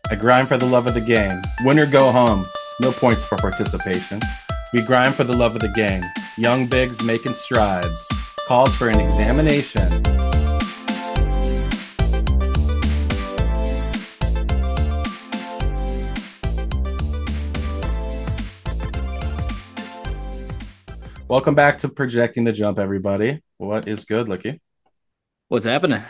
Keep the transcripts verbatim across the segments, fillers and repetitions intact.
I grind for the love of the game. Win or go home. No points for participation. We grind for the love of the game. Young bigs making strides. Calls for an examination. Welcome back to Projecting the Jump, everybody. What is good, Licky? What's happening?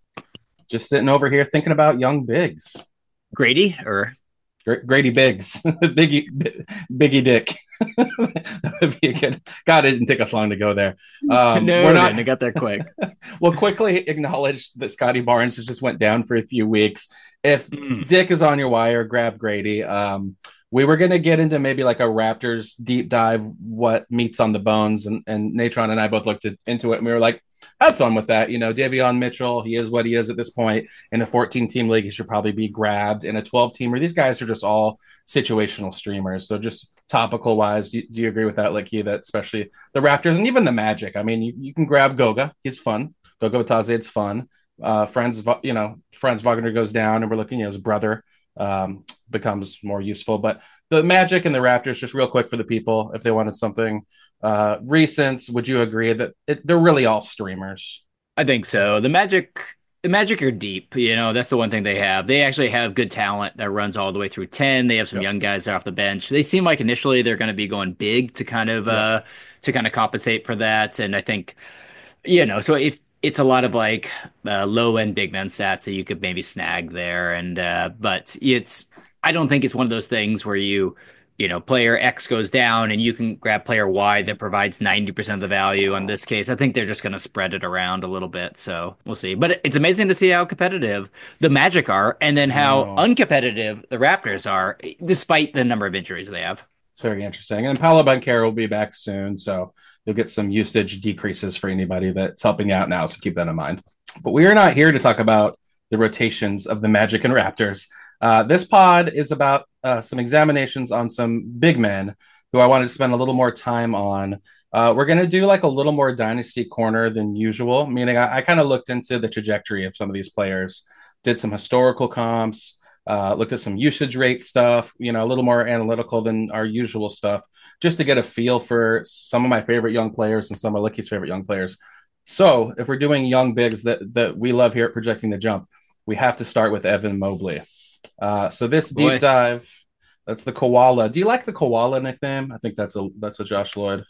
Just sitting over here thinking about young bigs. Grady or Grady Biggs, Biggie, Biggie Dick. That would be a good. God, it didn't take us long to go there. Um, we're no, not. didn't. I got there quick. We'll quickly acknowledge that Scotty Barnes has just went down for a few weeks. If Mm. Dick is on your wire, grab Grady. Um, we were going to get into maybe like a Raptors deep dive, what meats on the bones, and and Natron and I both looked at, into it, and we were like, have fun with that. You know, Davion Mitchell, he is what he is at this point. In a fourteen-team league, he should probably be grabbed. In a twelve-teamer, these guys are just all situational streamers. So just topical-wise, do, do you agree with that, Licky, that especially the Raptors and even the Magic? I mean, you, you can grab Goga. He's fun. Goga Batadze, it's fun. Uh, Franz, you know, Franz Wagner goes down, and we're looking, you know, his brother um, becomes more useful. But the Magic and the Raptors, just real quick for the people, if they wanted something uh, recent, would you agree that it, they're really all streamers? I think so. The Magic, the Magic are deep. You know, that's the one thing they have. They actually have good talent that runs all the way through ten. They have some Yep. young guys that are off the bench. They seem like initially they're going to be going big to kind of Yep. uh to kind of compensate for that. And I think you know, so if it's a lot of like uh, low end big man stats that you could maybe snag there, and uh, but it's I don't think it's one of those things where you you know player X goes down and you can grab player Y that provides ninety percent of the value. In this case, I think they're just going to spread it around a little bit, so we'll see. But it's amazing to see how competitive the Magic are, and then I how know. uncompetitive the Raptors are, despite the number of injuries they have. It's very interesting. And Paolo Banchero will be back soon, so you'll get some usage decreases for anybody that's helping out now. So keep that in mind. But we are not here to talk about the rotations of the Magic and Raptors. Uh, this pod is about uh, some examinations on some big men who I wanted to spend a little more time on. Uh, we're going to do like a little more dynasty corner than usual, meaning I, I kind of looked into the trajectory of some of these players, did some historical comps, uh, looked at some usage rate stuff, you know, a little more analytical than our usual stuff, just to get a feel for some of my favorite young players and some of Licky's favorite young players. So if we're doing young bigs that, that we love here at Projecting the Jump, we have to start with Evan Mobley. Uh, so this deep Boy, dive, that's the koala. Do you like the koala nickname? I think that's a that's a Josh Lloyd.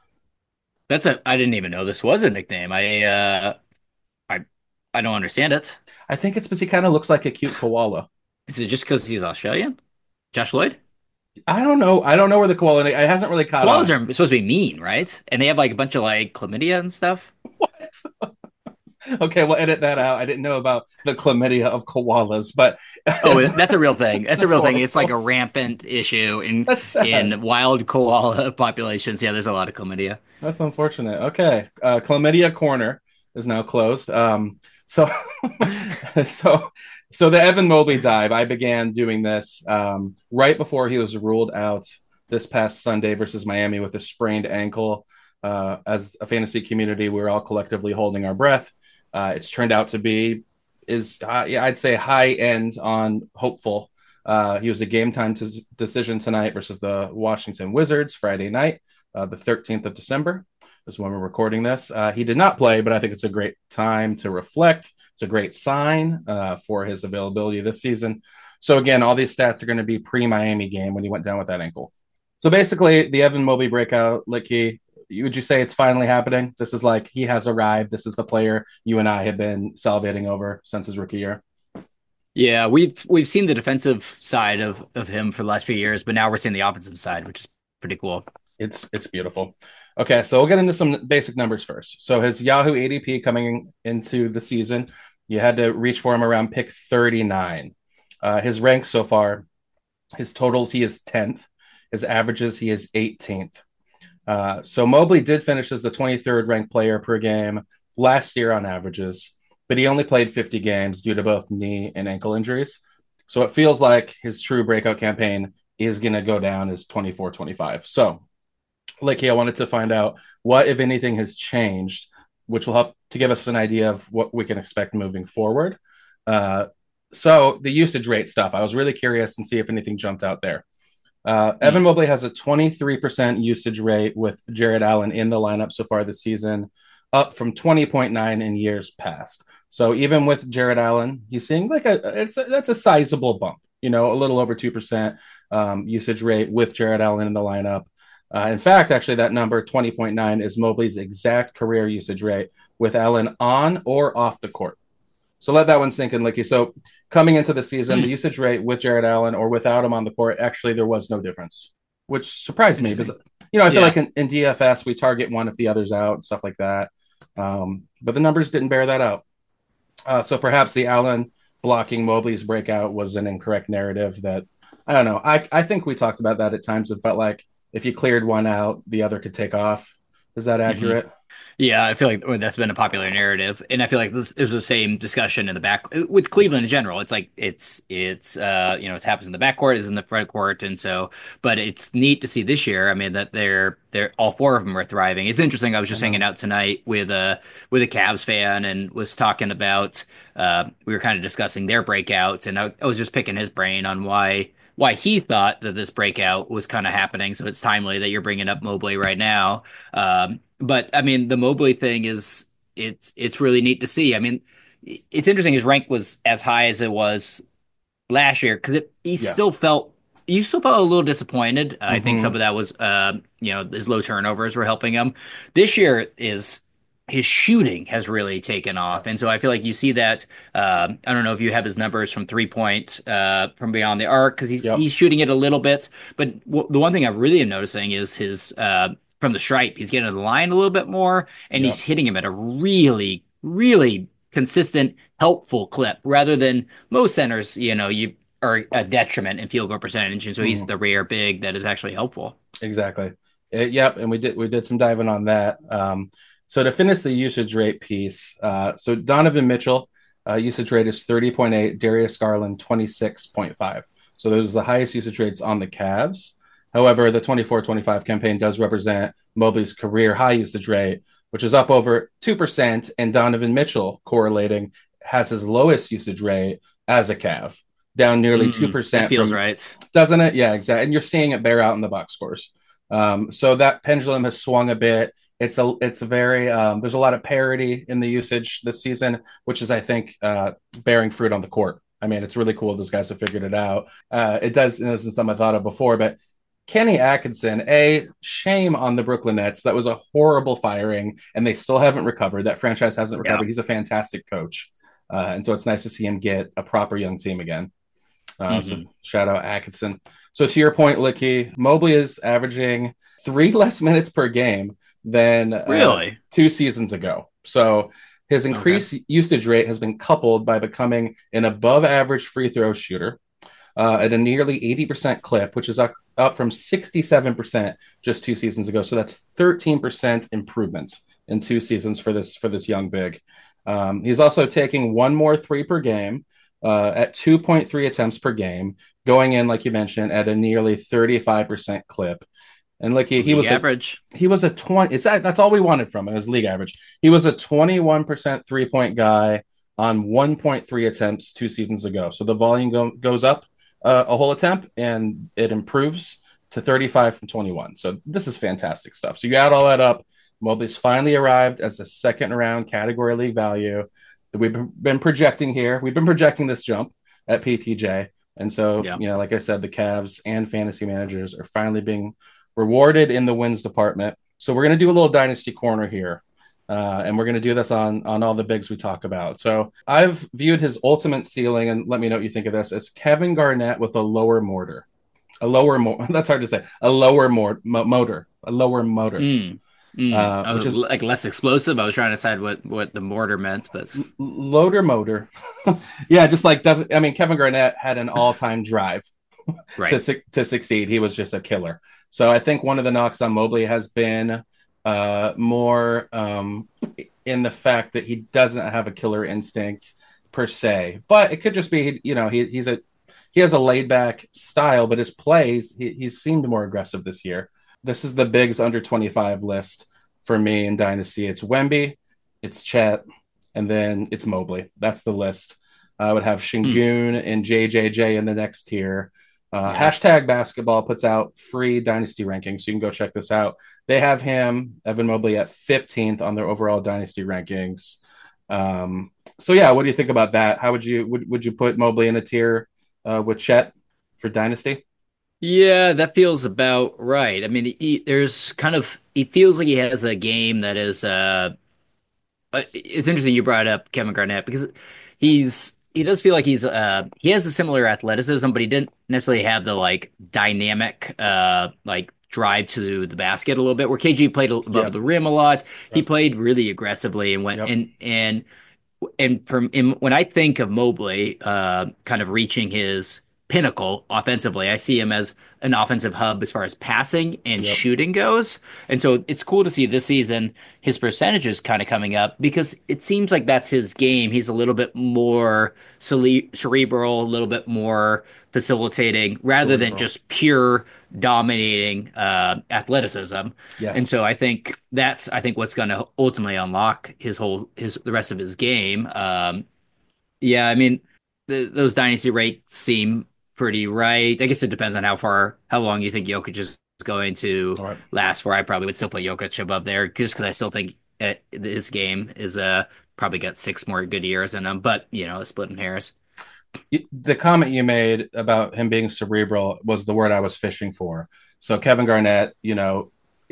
that's a I didn't even know this was a nickname. I uh I I don't understand it. I think it's because he kind of looks like a cute koala. Is it just because he's Australian? Josh Lloyd? I don't know. I don't know where the koala. It hasn't really caught Koalas on. are supposed to be mean, right? And they have like a bunch of like chlamydia and stuff. What? Okay, we'll edit that out. I didn't know about the chlamydia of koalas, but Oh, that's a real thing. That's a that's real thing. It's like a horrible. rampant issue in That's sad. in wild koala populations. Yeah, there's a lot of chlamydia. That's unfortunate. Okay, uh, chlamydia corner is now closed. Um, so, so, so the Evan Mobley dive. I began doing this um, right before he was ruled out this past Sunday versus Miami with a sprained ankle. Uh, as a fantasy community, we we're all collectively holding our breath. Uh, it's turned out to be is uh, yeah, I'd say high end on hopeful. Uh, he was a game time t- decision tonight versus the Washington Wizards Friday night, uh, the thirteenth of December is when we're recording this. Uh, he did not play, but I think it's a great time to reflect. It's a great sign uh, for his availability this season. So again, all these stats are going to be pre-Miami game when he went down with that ankle. So basically, the Evan Mobley breakout, Licky, would you say it's finally happening? This is like he has arrived. This is the player you and I have been salivating over since his rookie year. Yeah, we've we've seen the defensive side of of him for the last few years, but now we're seeing the offensive side, which is pretty cool. It's it's beautiful. Okay, so we'll get into some basic numbers first. So his Yahoo A D P coming into the season, you had to reach for him around pick thirty-nine. Uh, his ranks so far, his totals, he is tenth. His averages, he is eighteenth. Uh, so Mobley did finish as the twenty-third ranked player per game last year on averages, but he only played fifty games due to both knee and ankle injuries. So it feels like his true breakout campaign is going to go down as twenty-four twenty-five. So, Lakey, I wanted to find out what, if anything, has changed, which will help to give us an idea of what we can expect moving forward. Uh, So the usage rate stuff, I was really curious and see if anything jumped out there. Uh, Evan Mm. Mobley has a twenty-three percent usage rate with Jared Allen in the lineup so far this season, up from twenty point nine in years past. So even with Jared Allen, he's seeing like a it's a, that's a sizable bump. You know, a little over two percent um, usage rate with Jared Allen in the lineup. Uh, in fact, actually, that number twenty point nine is Mobley's exact career usage rate with Allen on or off the court. So let that one sink in, Licky. So coming into the season, the Mm. usage rate with Jared Allen or without him on the court, actually, there was no difference, which surprised me because, Interesting. you know, I feel Yeah. like in, in D F S, we target one if the other's out and stuff like that. Um, but the numbers didn't bear that out. Uh, so perhaps the Allen blocking Mobley's breakout was an incorrect narrative that, I don't know. I, I think we talked about that at times. It felt like if you cleared one out, the other could take off. Is that hmm accurate? Yeah, I feel like that's been a popular narrative, and I feel like this is the same discussion in the back with Cleveland in general. It's like it's it's uh you know it happens in the backcourt, is in the front court, and so. But it's neat to see this year. I mean that they're they're all four of them are thriving. It's interesting. I was I just hanging know. out tonight with a with a Cavs fan and was talking about uh we were kind of discussing their breakout, and I, I was just picking his brain on why why he thought that this breakout was kind of happening. So it's timely that you're bringing up Mobley right now. Um, but I mean, the Mobley thing is it's it's really neat to see. I mean, it's interesting his rank was as high as it was last year because it he Yeah. still felt you still felt a little disappointed. I think some Mm-hmm. of that was uh, you know his low turnovers were helping him. This year is his shooting has really taken off, and so I feel like you see that. Um, I don't know if you have his numbers from three point uh, from beyond the arc because he's Yep. he's shooting it a little bit, but w the one thing I really am noticing is his uh, from the stripe. He's getting to the line a little bit more, and he's Yep. hitting him at a really really consistent, helpful clip rather than most centers. You know, you are a detriment in field goal percentage, and so he's Mm. the rare big that is actually helpful. Exactly. Uh, yep, and we did we did some diving on that. Um, so to finish the usage rate piece, uh, so Donovan Mitchell uh, usage rate is thirty point eight, Darius Garland twenty-six point five. So those are the highest usage rates on the Cavs. However, the twenty-four twenty-five campaign does represent Mobley's career high usage rate, which is up over two percent, and Donovan Mitchell correlating has his lowest usage rate as a Cav, down nearly Mm, that two percent feels from, right. doesn't it? Yeah, exactly. And you're seeing it bear out in the box scores. Um, so that pendulum has swung a bit. It's a it's a very um, there's a lot of parity in the usage this season, which is I think uh, bearing fruit on the court. I mean, it's really cool those guys have figured it out. Uh, it does. This isn't something I thought of before, but Kenny Atkinson, a shame on the Brooklyn Nets. That was a horrible firing, and they still haven't recovered. That franchise hasn't Yeah. recovered. He's a fantastic coach, uh, and so it's nice to see him get a proper young team again. Uh, so hmm shout out Atkinson. So to your point, Licky, Mobley is averaging three less minutes per game than uh, Really? two seasons ago. So his Okay. increased usage rate has been coupled by becoming an above average free throw shooter uh, at a nearly eighty percent clip, which is up, up from sixty-seven percent just two seasons ago. So that's thirteen percent improvements in two seasons for this for this young big. Um, he's also taking one more three per game uh, at two point three attempts per game, going in, like you mentioned, at a nearly thirty-five percent clip. And like he, he League was a average. he was a twenty. It's that that's all we wanted from him, his league average. He was a twenty-one percent three point guy on one point three attempts two seasons ago. So the volume go, goes up uh, a whole attempt, and it improves to thirty-five from twenty-one. So this is fantastic stuff. So you add all that up, Mobley's finally arrived as a second round category league value that we've been projecting here. We've been projecting this jump at P T J. And so, Yeah. you know, like I said, the Cavs and fantasy managers are finally being rewarded in the wins department. So we're going to do a little dynasty corner here. Uh, and we're going to do this on on all the bigs we talk about. So I've viewed his ultimate ceiling, and let me know what you think of this, as Kevin Garnett with a lower mortar, a lower mo- that's hard to say, a lower mor- mo- motor, a lower motor, Mm. Mm. uh, I which was is like less explosive. I was trying to decide what what the mortar meant, but l- loader motor. Yeah, just like doesn't. I mean, Kevin Garnett had an all time drive to right. su- to succeed. He was just a killer. So I think one of the knocks on Mobley has been uh, more um, in the fact that he doesn't have a killer instinct per se, but it could just be you know he he's a he has a laid back style, but his plays he, he's seemed more aggressive this year. This is the bigs under twenty-five list for me in Dynasty. It's Wemby, it's Chet, and then it's Mobley. That's the list. I would have Hmm. Shingun and J J J in the next tier. Uh, Yeah. hashtag basketball puts out free dynasty rankings, so you can go check this out. They have him, Evan Mobley, at fifteenth on their overall dynasty rankings. Um, so yeah, what do you think about that? How would you would, would you put Mobley in a tier uh, with Chet for dynasty? Yeah, that feels about right. I mean, he, there's kind of it feels like he has a game that is uh uh, it's interesting you brought up Kevin Garnett because he's he does feel like he's uh he has a similar athleticism, but he didn't necessarily have the like dynamic uh like drive to the basket a little bit. Where K G played above Yep. the rim a lot, he Yep. played really aggressively and went Yep. and and and from in, when I think of Mobley, uh, kind of reaching his pinnacle offensively, I see him as an offensive hub as far as passing and Yep. shooting goes. And so it's cool to see this season his percentages kind of coming up because it seems like that's his game. He's a little bit more cere- cerebral, a little bit more facilitating rather than Cerebral. just pure dominating uh, athleticism. And so Yes. I think that's I think what's going to ultimately unlock his whole his the rest of his game. Um, yeah, I mean the, those dynasty rates seem pretty right. I guess it depends on how far how long you think Jokic is going to All right. last for. I probably would still put Jokic above there just because I still think uh his game is uh probably got six more good years in him. But you know, splitting hairs. The comment you made about him being cerebral was the word I was fishing for. So Kevin Garnett, you know,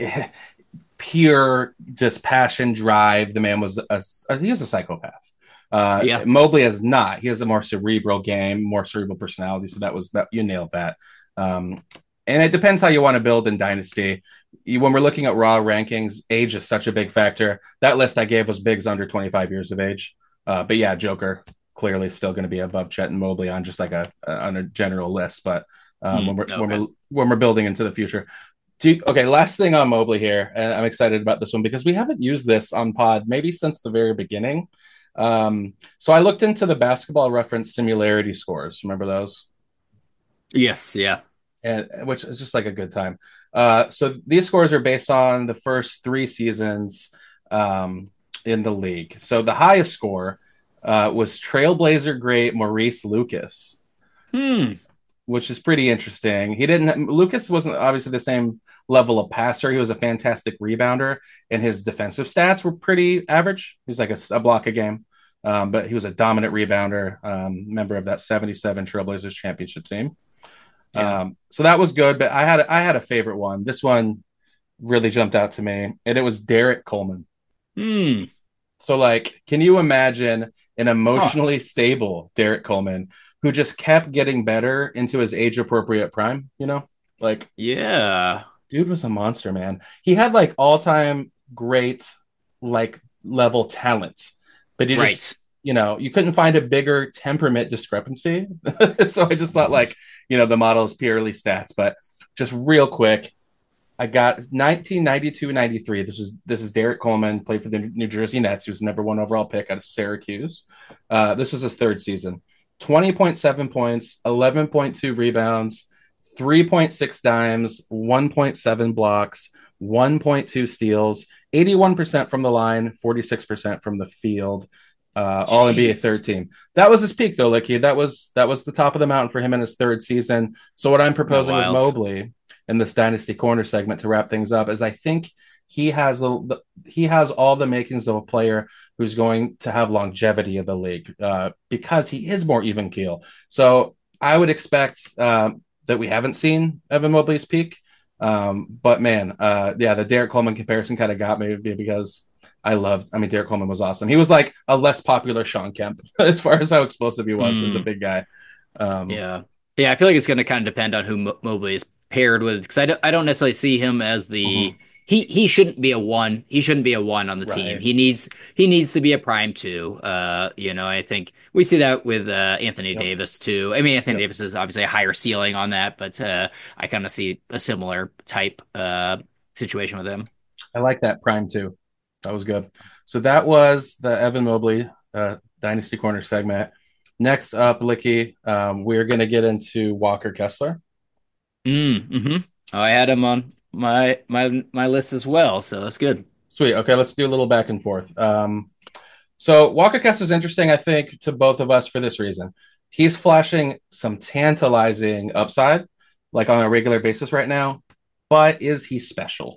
pure just passion, drive. The man was a, a he was a psychopath. Uh, Yeah, Mobley is not. He has a more cerebral game, more cerebral personality. So that was that you nailed that. Um, and it depends how you want to build in dynasty. You, when we're looking at raw rankings, age is such a big factor. That list I gave was bigs under twenty-five years of age. Uh, but yeah, Joker clearly still going to be above Chet and Mobley on just like a on a general list. But um, when mm, we're when okay. we're when we're building into the future, do you, okay, last thing on Mobley here, and I'm excited about this one because we haven't used this on Pod maybe since the very beginning. Um, so I looked into the basketball reference similarity scores. Remember those? Yes, yeah. And which is just like a good time. Uh, so these scores are based on the first three seasons um, in the league. So the highest score uh, was Trailblazer great Maurice Lucas, Hmm. which is pretty interesting. He didn't Lucas wasn't obviously the same level of passer. He was a fantastic rebounder, and his defensive stats were pretty average. He was like a, a block a game, um, but he was a dominant rebounder, um, member of that seventy-seven Trailblazers championship team. Yeah. Um, so that was good. But I had I had a favorite one. This one really jumped out to me, and it was Derek Coleman. Hmm. So, like, can you imagine an Huh. emotionally stable Derek Coleman who just kept getting better into his age appropriate prime? You know, like, Yeah. dude was a monster, man. He had like all time great, like, level talent, but he just, Right. you know, you couldn't find a bigger temperament discrepancy. So I just thought, like, you know, the model is purely stats, but just real quick, I got nineteen ninety-two ninety-three. This is this is Derek Coleman, played for the New Jersey Nets. He was the number one overall pick out of Syracuse. Uh, this was his third season. twenty point seven points, eleven point two rebounds, three point six dimes, one point seven blocks, one point two steals, eighty-one percent from the line, forty-six percent from the field. Uh, all N B A Jeez. third team. That was his peak, though, Licky. That was that was the top of the mountain for him in his third season. So what I'm Not proposing with wild. Mobley in this dynasty corner segment to wrap things up is I think he has the, he has all the makings of a player who's going to have longevity in the league uh, because he is more even keel. So I would expect uh, that we haven't seen Evan Mobley's peak. Um, but man, uh, yeah, the Derek Coleman comparison kind of got me because I loved. I mean, Derek Coleman was awesome. He was like a less popular Sean Kemp as far as how explosive he was as a Hmm. big guy. Um, Yeah. Yeah, I feel like it's going to kind of depend on who Mo Mobley is paired with because I don't, I don't necessarily see him as mhm. the he he shouldn't be a one. He shouldn't be a one on the team. Right. He needs he needs to be a prime two. Uh, you know, I think we see that with uh, Anthony Yep. Davis too. I mean, Anthony Yep. Davis is obviously a higher ceiling on that, but uh, I kind of see a similar type uh situation with him. I like that prime too. That was good. So that was the Evan Mobley uh, Dynasty Corner segment. Next up, Licky, um, we're going to get into Walker Kessler. Mm, hmm I had him on my my my list as well, so that's good. Sweet. Okay, let's do a little back and forth. Um, So Walker Kessler is interesting, I think, to both of us for this reason. He's flashing some tantalizing upside, like on a regular basis right now, but is he special?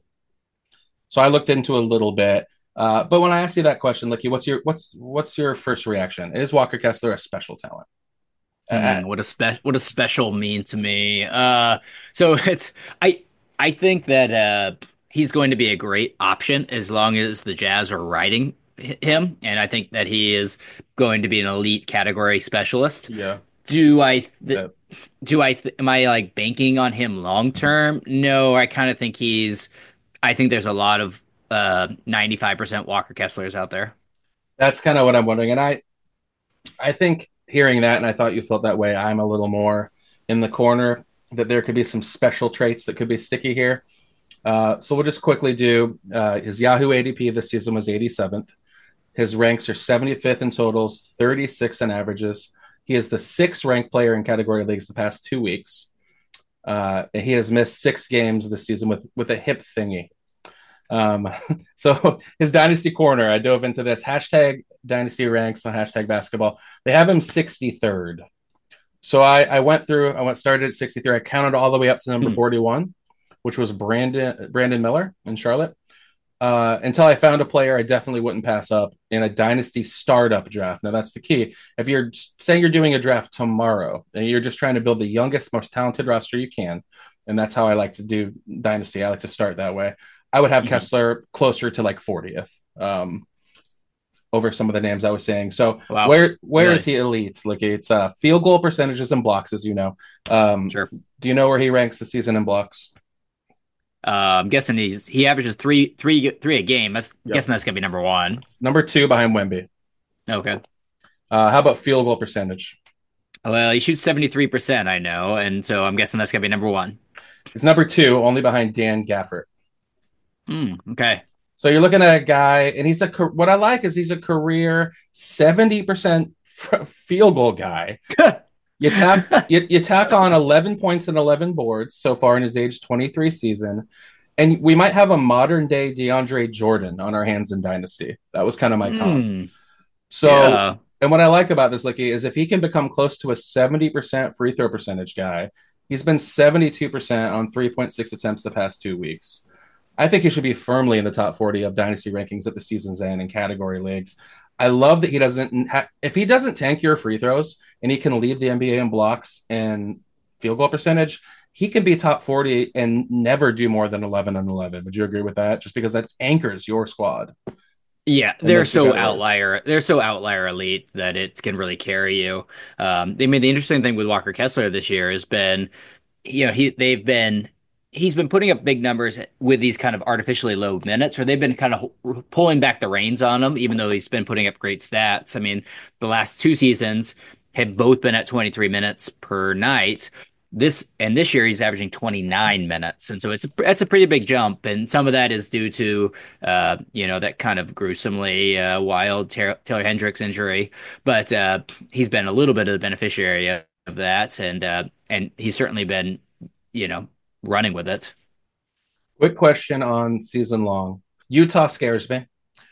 So I looked into a little bit. Uh, but when I ask you that question, Licky, what's your what's what's your first reaction? Is Walker Kessler a special talent? Uh, Hmm, what a spe what does special mean to me? Uh, so it's I I think that uh he's going to be a great option as long as the Jazz are riding h- him, and I think that he is going to be an elite category specialist. yeah, Do I th so do I th am I like banking on him long term? No, I kind of think he's I think there's a lot of uh ninety-five percent Walker Kesslers out there. that's kind of what I'm wondering. And I I think hearing that, and I thought you felt that way, I'm a little more in the corner that there could be some special traits that could be sticky here. Uh, so we'll just quickly do uh, his Yahoo A D P this season was eighty-seventh. His ranks are seventy-fifth in totals, thirty-six in averages. He is the sixth ranked player in category leagues the past two weeks. Uh, he has missed six games this season with with a hip thingy. Um, so his dynasty corner, I dove into this hashtag dynasty ranks on hashtag basketball. They have him sixty-third. So I, I went through, I went started at sixty-three. I counted all the way up to number Hmm. forty-one, which was Brandon Brandon Miller in Charlotte. Uh, until I found a player I definitely wouldn't pass up in a dynasty startup draft. Now that's the key. If you're saying you're doing a draft tomorrow and you're just trying to build the youngest, most talented roster you can, and that's how I like to do dynasty. I like to start that way. I would have Mhm. Kessler closer to like fortieth um, over some of the names I was saying. So Wow. where where is Really? he elite? Like it's uh, field goal percentages and blocks, as you know. Um, Sure. do you know where he ranks the season in blocks? Uh, I'm guessing he's he averages three three three a game. That's Yep. guessing that's gonna be number one. It's number two behind Wemby. Okay. Uh, how about field goal percentage? Well, he shoots seventy-three percent, I know, and so I'm guessing that's gonna be number one. It's number two, only behind Dan Gafford. Hmm. Okay. So you're looking at a guy, and he's a what I like is he's a career seventy percent field goal guy. You tap you, you tack on eleven points and eleven boards so far in his age twenty-three season, and we might have a modern day DeAndre Jordan on our hands in Dynasty. That was kind of my comp. Hmm. So, Yeah. and what I like about this, Licky, is if he can become close to a seventy percent free throw percentage guy, he's been seventy-two percent on three point six attempts the past two weeks. I think he should be firmly in the top forty of dynasty rankings at the season's end in category leagues. I love that he doesn't, ha- if he doesn't tank your free throws and he can lead the N B A in blocks and field goal percentage, he can be top forty and never do more than eleven and eleven. Would you agree with that? Just because that anchors your squad Yeah, in they're those two so categories. outlier. They're so outlier elite that it can really carry you. Um, I mean, the interesting thing with Walker Kessler this year has been, you know, he they've been he's been putting up big numbers with these kind of artificially low minutes, or they've been kind of pulling back the reins on him, even though he's been putting up great stats. I mean, the last two seasons have both been at twenty-three minutes per night. This and this year he's averaging twenty-nine minutes, and so it's a, that's a pretty big jump. And some of that is due to uh, you know that kind of gruesomely uh, wild Taylor, Taylor Hendricks injury, but uh, he's been a little bit of the beneficiary of that, and uh, and he's certainly been you know, running with it. Quick question on season long. Utah scares me.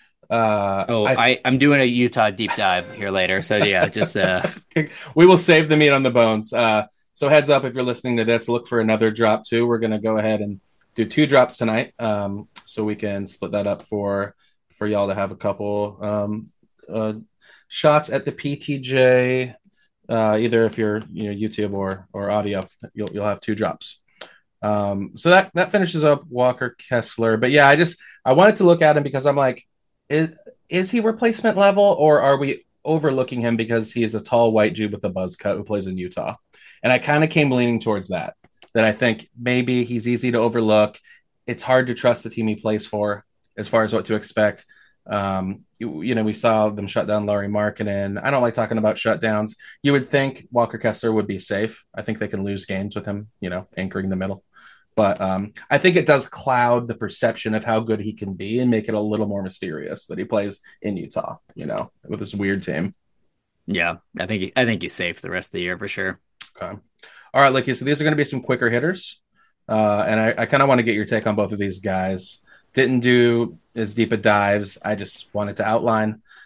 Uh, Oh, I I I'm doing a Utah deep dive here later. So yeah, just uh we will save the meat on the bones. Uh, so heads up if you're listening to this, look for another drop too. We're gonna go ahead and do two drops tonight, um, so we can split that up for for y'all to have a couple um, uh, shots at the P T J. Uh, either if you're you know YouTube or or audio, you'll you'll have two drops. Um, so that that finishes up Walker Kessler. But yeah, I just I wanted to look at him because I'm like, is is he replacement level or are we overlooking him because he is a tall white dude with a buzz cut who plays in Utah? And I kind of came leaning towards that. That I think maybe he's easy to overlook. It's hard to trust the team he plays for as far as what to expect. Um, you, you know, we saw them shut down Laurie Markkinen. I don't like talking about shutdowns. You would think Walker Kessler would be safe. I think they can lose games with him, you know, anchoring the middle. But um, I think it does cloud the perception of how good he can be and make it a little more mysterious that he plays in Utah, you know, with this weird team. yeah, I think he, I think he's safe the rest of the year for sure. Okay. All right, Licky. So these are going to be some quicker hitters. Uh, and I, I kind of want to get your take on both of these guys. Didn't do as deep a dives. I just wanted to outline.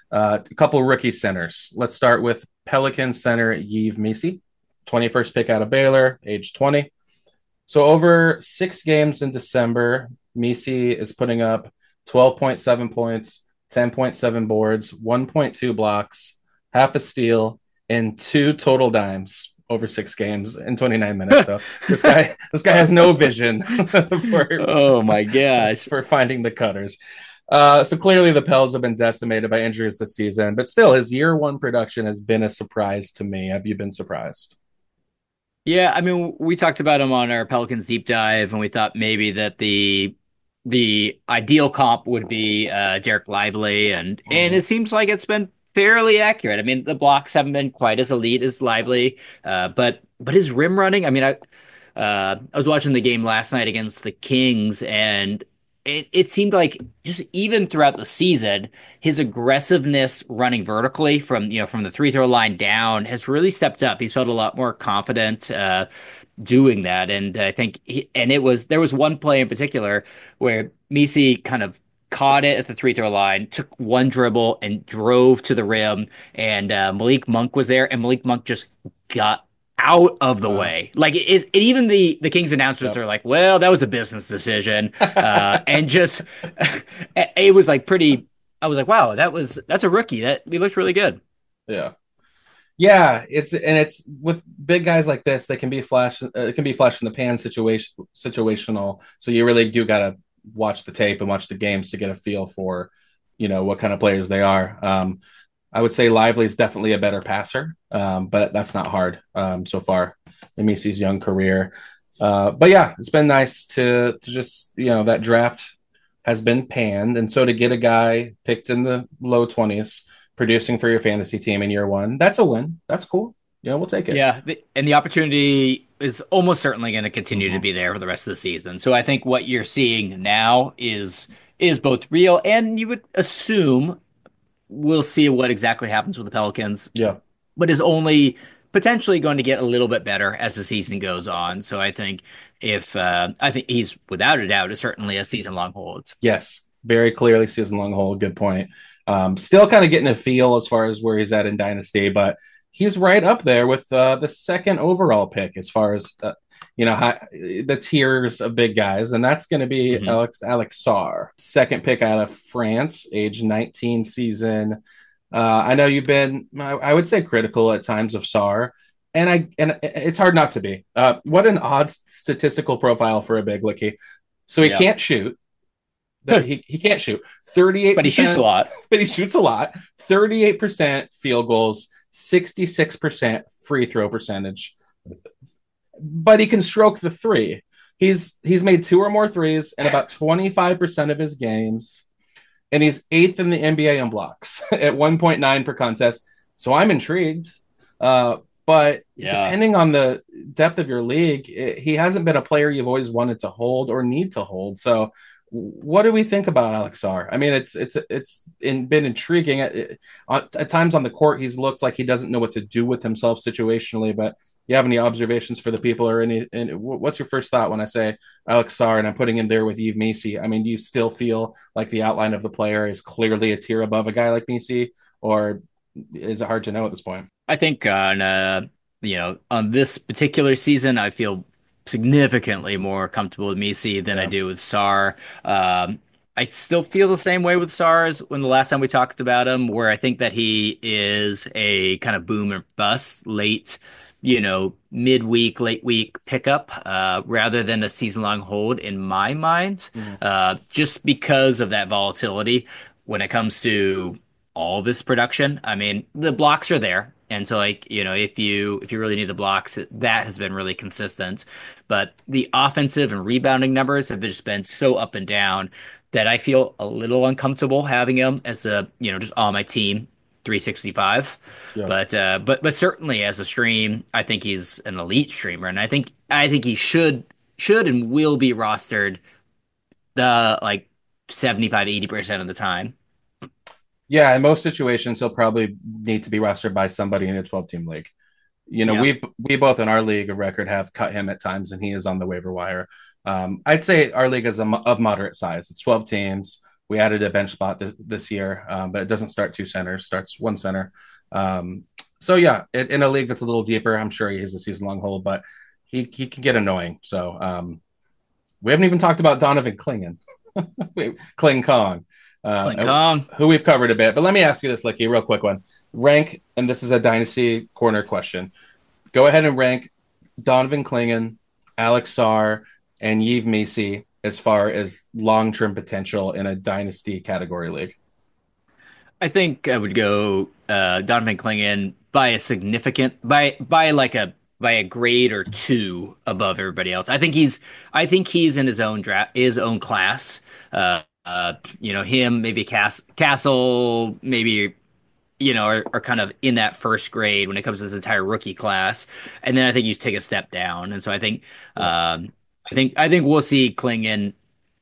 Uh, a couple rookie centers. Let's start with Pelican center Yves Missi, twenty-first pick out of Baylor, age twenty. So over six games in December, Missi is putting up twelve point seven points, ten point seven boards, one point two blocks, half a steal, and two total dimes over six games in twenty-nine minutes. So this guy, this guy has no vision for Oh my gosh. for finding the cutters. Uh, so clearly the Pels have been decimated by injuries this season, but still his year one production has been a surprise to me. Have you been surprised? Yeah, I mean, we talked about him on our Pelicans deep dive, and we thought maybe that the the ideal comp would be uh, Derek Lively, and and Mhm. it seems like it's been fairly accurate. I mean, the blocks haven't been quite as elite as Lively, uh, but but his rim running. I mean, I uh, I was watching the game last night against the Kings, and it it seemed like just even throughout the season, his aggressiveness running vertically from you know from the three throw line down has really stepped up. He's felt a lot more confident uh, doing that, and I think he, and it was there was one play in particular where Misi kind of caught it at the three throw line, took one dribble and drove to the rim, and uh, Malik Monk was there, and Malik Monk just got out of the Wow. way. Like it is, and even the the Kings announcers Yep. are like, "Well, that was a business decision," uh, and just it was like pretty. I was like, "Wow, that was that's a rookie. That he looked really good." Yeah. Yeah, it's and it's with big guys like this, they can be flash. Uh, it can be flash in the pan situation situational. So you really do got to watch the tape and watch the games to get a feel for, you know, what kind of players they are. Um, I would say Lively is definitely a better passer, um, but that's not hard um, so far in Misi's young career. Uh, but yeah, it's been nice to to just you know that draft has been panned, and so to get a guy picked in the low twenties producing for your fantasy team in year one, that's a win. That's cool. You know, we'll take it. Yeah, the, and the opportunity is almost certainly going to continue to Mm-hmm. be there for the rest of the season. So I think what you're seeing now is is both real, and you would assume we'll see what exactly happens with the Pelicans, Yeah. but is only potentially going to get a little bit better as the season goes on. So I think if uh, I think he's without a doubt is certainly a season long hold. Yes. Very clearly season long hold. Good point. Um, still kind of getting a feel as far as where he's at in Dynasty, but he's right up there with uh, the second overall pick as far as uh, you know high, the tiers of big guys, and that's going to be Hmm. Alex Alex Sarr, second pick out of France, age nineteen season. Uh, I know you've been, I, I would say, critical at times of Sarr, and I and it's hard not to be. Uh, what an odd statistical profile for a big lookie. So he Yeah, can't shoot. That he, he can't shoot. thirty-eight but he shoots a percent, lot. but he shoots a lot. thirty-eight percent field goals, sixty-six percent free throw percentage. But he can stroke the three. He's he's made two or more threes in about twenty-five percent of his games, and he's eighth in the N B A in blocks at one point nine per contest. So I'm intrigued. Uh, but Yeah. depending on the depth of your league, it, he hasn't been a player you've always wanted to hold or need to hold. So, what do we think about Alex Sarr? I mean, it's it's it's in, been intriguing. At, at times on the court, he's looked like he doesn't know what to do with himself situationally. But you have any observations for the people, or any? And what's your first thought when I say Alex Sarr and I'm putting him there with Yves Missi? I mean, do you still feel like the outline of the player is clearly a tier above a guy like Missi, or is it hard to know at this point? I think on uh, you know on this particular season, I feel significantly more comfortable with Misi than I Yeah. do with Sar. Um, I still feel the same way with Sar as when the last time we talked about him, where I think that he is a kind of boom or bust late, you know, midweek, late week pickup, uh, rather than a season long hold in my mind, Mhm. uh, just because of that volatility when it comes to all this production. I mean, the blocks are there. And so like, you know, if you if you really need the blocks, that has been really consistent. But the offensive and rebounding numbers have just been so up and down that I feel a little uncomfortable having him as a, you know, just on my team three sixty-five. Yeah. But uh but but certainly as a stream, I think he's an elite streamer and I think I think he should should and will be rostered the like seventy-five eighty percent of the time. Yeah, in most situations, he'll probably need to be rostered by somebody in a twelve team league. You know, Yeah. we we both in our league of record have cut him at times, and he is on the waiver wire. Um, I'd say our league is a, of moderate size. It's twelve teams. We added a bench spot this, this year, um, but it doesn't start two centers, starts one center. Um, so yeah, it, in a league that's a little deeper, I'm sure he has a season long hold, but he he can get annoying. So um, we haven't even talked about Donovan Clingan, Kling Kong, uh, Kling Kong, who we've covered a bit. But let me ask you this, Licky, real quick one. Rank, and this is a dynasty corner question. Go ahead and rank Donovan Clingan, Alex Sarr, and Yves Missi as far as long-term potential in a dynasty category league. I think I would go uh, Donovan Clingan by a significant by by like a by a grade or two above everybody else. I think he's I think he's in his own draft his own class. Uh, uh, you know, him maybe Cass, Castle maybe you know are, are kind of in that first grade when it comes to this entire rookie class, and then I think you take a step down. And so I think Yeah. um, I think I think we'll see Clingan.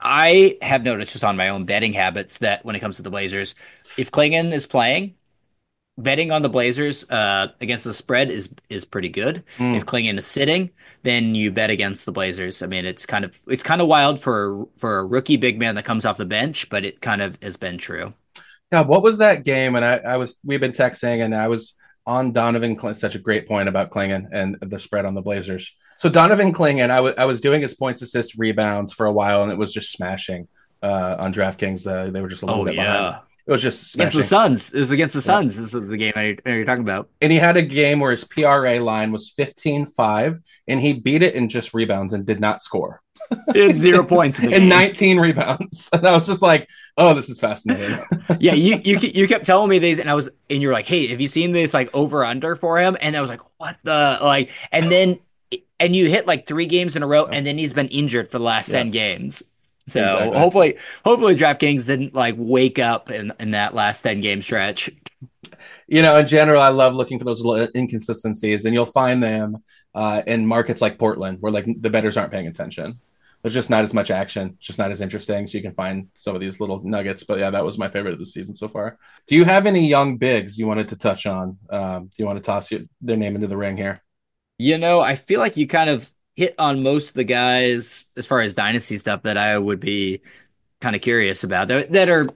I have noticed just on my own betting habits that when it comes to the Blazers, if Clingan is playing, betting on the Blazers uh, against the spread is is pretty good. If Mm. Clingan is sitting, then you bet against the Blazers. I mean, it's kind of it's kind of wild for for a rookie big man that comes off the bench, but it kind of has been true. Yeah, what was that game? And I, I was we've been texting, and I was on Donovan. Cl- such a great point about Clingan and the spread on the Blazers. So Donovan Clingan, I, w- I was doing his points, assists, rebounds for a while, and it was just smashing uh, on DraftKings. Uh, they were just a little Oh bit behind. yeah, It was just against the smashing. Suns. It was against the Yeah. Suns. This is the game I, you're talking about. And he had a game where his P R A line was fifteen five, and he beat it in just rebounds and did not score. He had zero points in the and game. nineteen rebounds. And I was just like, oh, this is fascinating. Yeah, you you you kept telling me these, and I was, and you're like, hey, have you seen this like over under for him? And I was like, what the like? And then, and you hit like three games in a row, and then he's been injured for the last Yeah. ten games. So Exactly. hopefully, hopefully DraftKings didn't like wake up in in that last ten game stretch. You know, in general, I love looking for those little inconsistencies, and you'll find them uh, in markets like Portland, where like the bettors aren't paying attention. There's just not as much action, just not as interesting. So you can find some of these little nuggets. But yeah, that was my favorite of the season so far. Do you have any young bigs you wanted to touch on? Um, do you want to toss your, their name into the ring here? You know, I feel like you kind of hit on most of the guys as far as dynasty stuff that I would be kind of curious about that, that are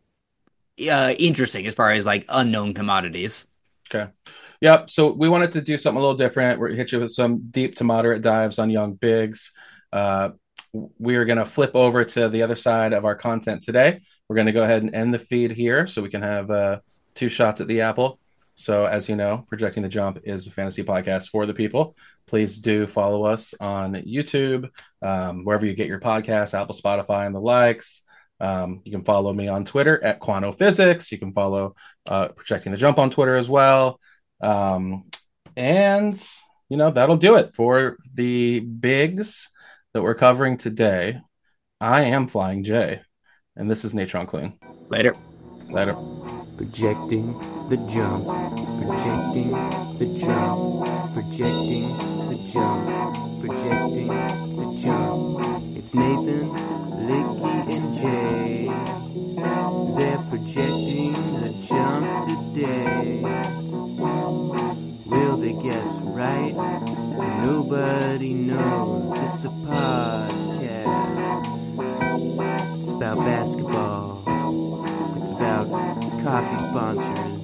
uh, interesting as far as like unknown commodities. Okay. Yep. So we wanted to do something a little different. We're hit you with some deep to moderate dives on young bigs. Uh, we are going to flip over to the other side of our content today. We're going to go ahead and end the feed here so we can have uh, two shots at the apple. So, as you know, Projecting the Jump is a fantasy podcast for the people. Please do follow us on YouTube, um, wherever you get your podcasts, Apple, Spotify, and the likes. Um, you can follow me on Twitter at Quano Physics. You can follow uh, Projecting the Jump on Twitter as well. Um, and, you know, that'll do it for the bigs that we're covering today. I am Flying J, and this is Natron Clean. Later. Later. Projecting the jump, projecting the jump, projecting the jump, projecting the jump. It's Nathan, Licky, and Jay. They're projecting the jump today. Will they guess right? Nobody knows. It's a podcast. It's about basketball. It's about coffee sponsors.